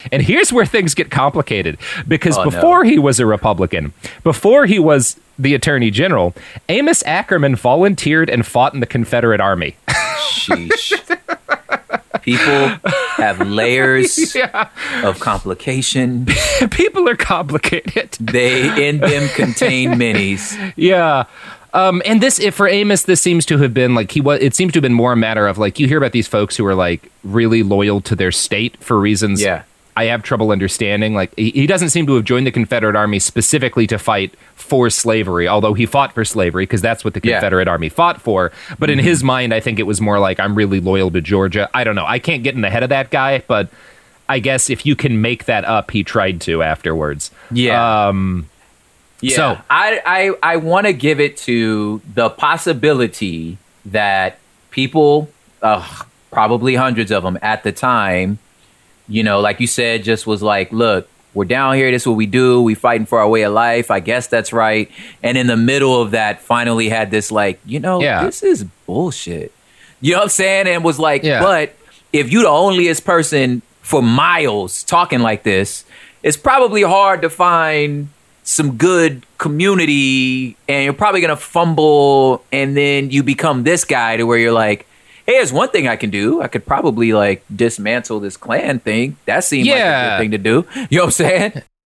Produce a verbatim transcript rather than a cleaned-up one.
And here's where things get complicated, because Oh, before no. he was a Republican, before he was the Attorney General, Amos Ackerman volunteered and fought in the Confederate Army. Sheesh. People have layers Yeah. of complication. People are complicated. They in them contain minis. Yeah. Um, and this, if for Amos, this seems to have been like he was. It seems to have been more a matter of like you hear about these folks who are like really loyal to their state for reasons Yeah. I have trouble understanding. Like he, he doesn't seem to have joined the Confederate Army specifically to fight for slavery, although he fought for slavery because that's what the Yeah. Confederate Army fought for. But Mm-hmm. in his mind, I think it was more like I'm really loyal to Georgia. I don't know. I can't get in the head of that guy, but I guess if you can make that up, he tried to afterwards. Yeah. Um, Yeah, So- I I, I want to give it to the possibility that people, uh, probably hundreds of them at the time, you know, like you said, just was like, look, we're down here. This is what we do. We fighting for our way of life. I guess that's right. And in the middle of that, finally had this like, you know, Yeah. this is bullshit. You know what I'm saying? And was like, Yeah. but if you the onlyest person for miles talking like this, it's probably hard to find some good community, and you're probably going to fumble, and then you become this guy to where you're like, hey, there's one thing I can do. I could probably like dismantle this Klan thing. That seemed like a Yeah. good thing to do. You know what I'm saying?